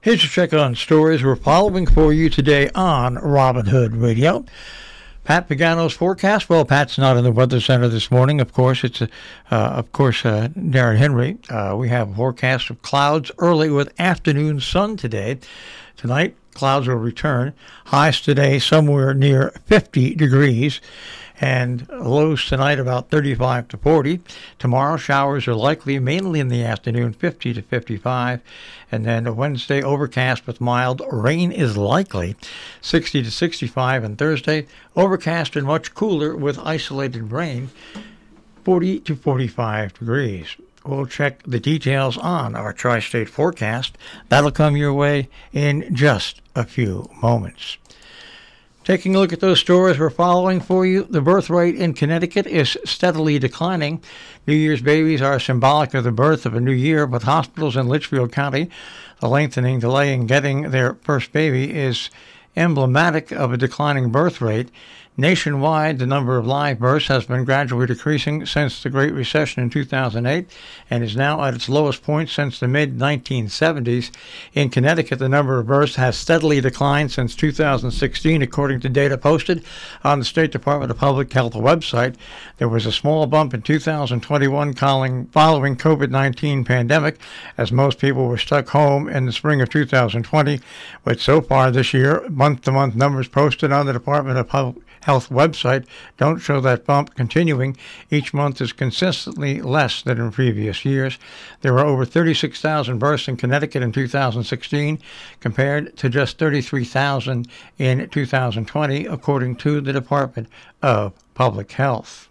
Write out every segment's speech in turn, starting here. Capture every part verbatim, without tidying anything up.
Here's a check on stories we're following for you today on Robin Hood Radio. Pat Pagano's forecast. Well, Pat's not in the weather center this morning. Of course, it's uh, of course uh, Darren Henry. Uh, we have a forecast of clouds early with afternoon sun today. Tonight, clouds will return. Highs today somewhere near fifty degrees. And lows tonight about thirty-five to forty. Tomorrow, showers are likely mainly in the afternoon, fifty to fifty-five. And then Wednesday, overcast with mild rain is likely, sixty to sixty-five. And Thursday, overcast and much cooler with isolated rain, forty to forty-five degrees. We'll check the details on our tri-state forecast. That'll come your way in just a few moments. Taking a look at those stories we're following for you, the birth rate in Connecticut is steadily declining. New Year's babies are symbolic of the birth of a new year, but hospitals in Litchfield County, the lengthening delay in getting their first baby is emblematic of a declining birth rate. Nationwide, the number of live births has been gradually decreasing since the Great Recession in two thousand eight and is now at its lowest point since the mid nineteen seventies. In Connecticut, the number of births has steadily declined since two thousand sixteen, according to data posted on the State Department of Public Health website. There was a small bump in two thousand twenty-one following COVID nineteen pandemic, as most people were stuck home in the spring of two thousand twenty. But so far this year, month-to-month numbers posted on the Department of Public Health website don't show that bump continuing. Each month is consistently less than in previous years. There were over thirty-six thousand births in Connecticut in two thousand sixteen, compared to just thirty-three thousand in two thousand twenty, according to the Department of Public Health.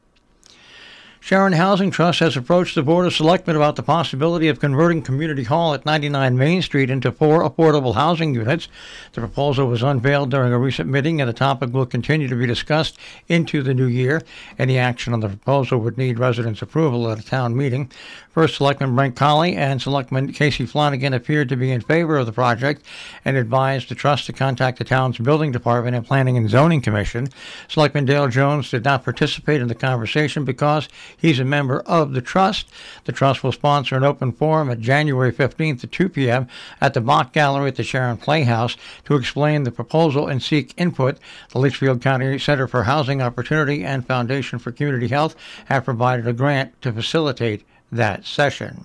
Sharon Housing Trust has approached the Board of Selectmen about the possibility of converting Community Hall at ninety-nine Main Street into four affordable housing units. The proposal was unveiled during a recent meeting, and the topic will continue to be discussed into the new year. Any action on the proposal would need residents' approval at a town meeting. First Selectman Brent Colley and Selectman Casey Flanagan appeared to be in favor of the project and advised the trust to contact the town's building department and planning and zoning commission. Selectman Dale Jones did not participate in the conversation because he's a member of the trust. The trust will sponsor an open forum at January fifteenth at two p.m. at the Bach Gallery at the Sharon Playhouse to explain the proposal and seek input. The Litchfield County Center for Housing Opportunity and Foundation for Community Health have provided a grant to facilitate that session.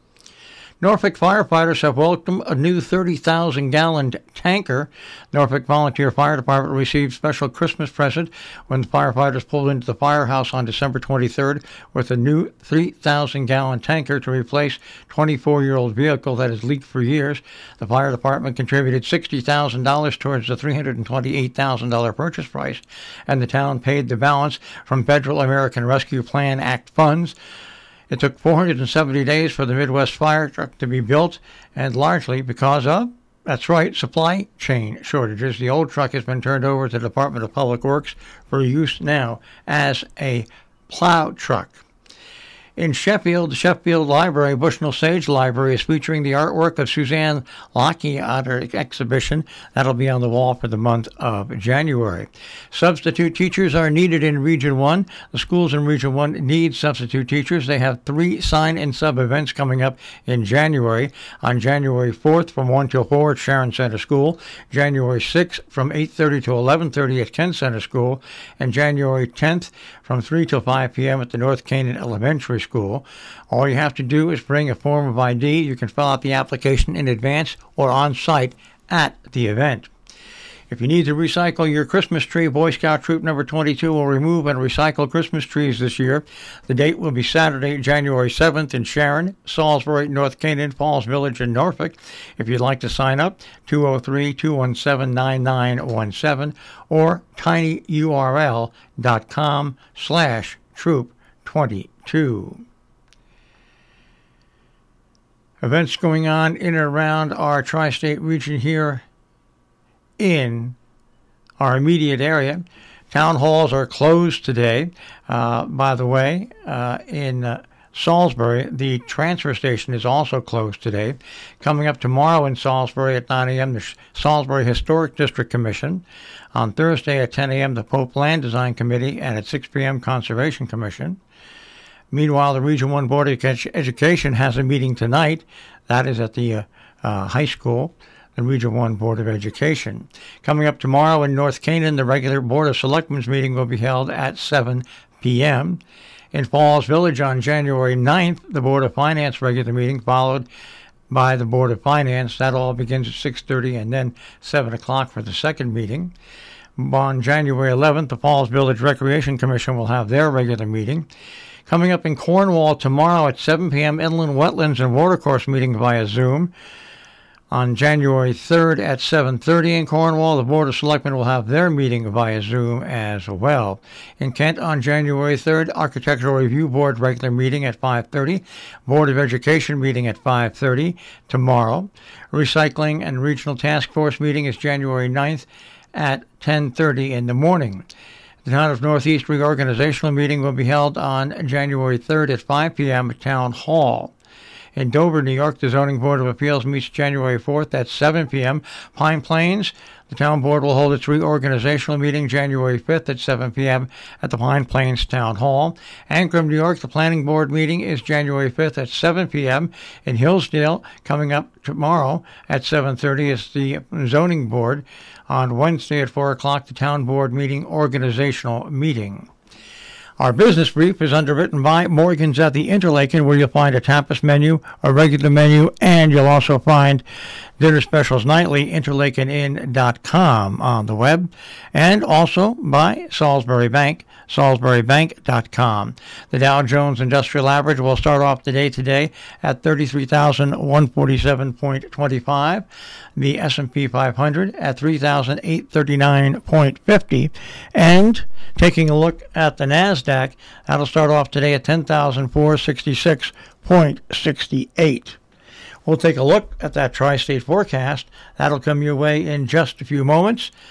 Norfolk firefighters have welcomed a new thirty thousand gallon tanker. Norfolk Volunteer Fire Department received special Christmas present when the firefighters pulled into the firehouse on December twenty-third with a new three thousand gallon tanker to replace twenty-four-year-old vehicle that has leaked for years. The fire department contributed sixty thousand dollars towards the three hundred twenty-eight thousand dollars purchase price, and the town paid the balance from Federal American Rescue Plan Act funds. It took four hundred seventy days for the Midwest fire truck to be built, and largely because of, that's right, supply chain shortages. The old truck has been turned over to the Department of Public Works for use now as a plow truck. In Sheffield, the Sheffield Library, Bushnell Sage Library, is featuring the artwork of Suzanne Lockey at her exhibition. That'll be on the wall for the month of January. Substitute teachers are needed in Region one. The schools in Region one need substitute teachers. They have three sign-in sub-events coming up in January. On January fourth from one till four at Sharon Center School, January sixth from eight thirty to eleven thirty at Kent Center School, and January tenth from three till five p.m. at the North Canaan Elementary School. All you have to do is bring a form of I D. You can fill out the application in advance or on site at the event. If you need to recycle your Christmas tree, Boy Scout Troop Number twenty-two will remove and recycle Christmas trees this year. The date will be Saturday, January seventh in Sharon, Salisbury, North Canaan, Falls Village, and Norfolk. If you'd like to sign up, two oh three, two one seven, nine nine one seven or tinyurl dot com slash troop twenty-two. Events going on in and around our tri-state region here in our immediate area. Town halls are closed today. Uh, by the way, uh, in uh, Salisbury, the transfer station is also closed today. Coming up tomorrow in Salisbury at nine a.m., the Salisbury Historic District Commission. On Thursday at ten a.m., the Pope Land Design Committee, and at six p.m., Conservation Commission. Meanwhile, the Region one Board of Education has a meeting tonight. That is at the uh, uh, High School, the Region one Board of Education. Coming up tomorrow in North Canaan, the regular Board of Selectmen's meeting will be held at seven p.m. In Falls Village on January ninth, the Board of Finance regular meeting, followed by the Board of Finance. That all begins at six thirty and then seven o'clock for the second meeting. On January eleventh, the Falls Village Recreation Commission will have their regular meeting. Coming up in Cornwall tomorrow at seven p.m., Inland Wetlands and Watercourse meeting via Zoom. On January third at seven thirty in Cornwall, the Board of Selectmen will have their meeting via Zoom as well. In Kent on January third, Architectural Review Board regular meeting at five thirty, Board of Education meeting at five thirty tomorrow. Recycling and Regional Task Force meeting is January ninth at ten thirty in the morning. The Town of Northeast reorganizational meeting will be held on January third at five p.m. at Town Hall. In Dover, New York, the Zoning Board of Appeals meets January fourth at seven p.m. Pine Plains, the Town Board will hold its reorganizational meeting January fifth at seven p.m. at the Pine Plains Town Hall. Ancrum, New York, the Planning Board meeting is January fifth at seven p.m. In Hillsdale, coming up tomorrow at seven thirty is the Zoning Board. On Wednesday at four o'clock, the Town Board meeting organizational meeting. Our business brief is underwritten by Morgan's at the Interlaken, where you'll find a tapas menu, a regular menu, and you'll also find dinner specials nightly, interlaken inn dot com on the web, and also by Salisbury Bank, salisbury bank dot com. The Dow Jones Industrial Average will start off the day today at thirty-three thousand one hundred forty-seven point two five. The S and P five hundred at three thousand eight hundred thirty-nine point five zero. And taking a look at the NASDAQ, that'll start off today at ten thousand four hundred sixty-six point six eight. We'll take a look at that tri-state forecast. That'll come your way in just a few moments.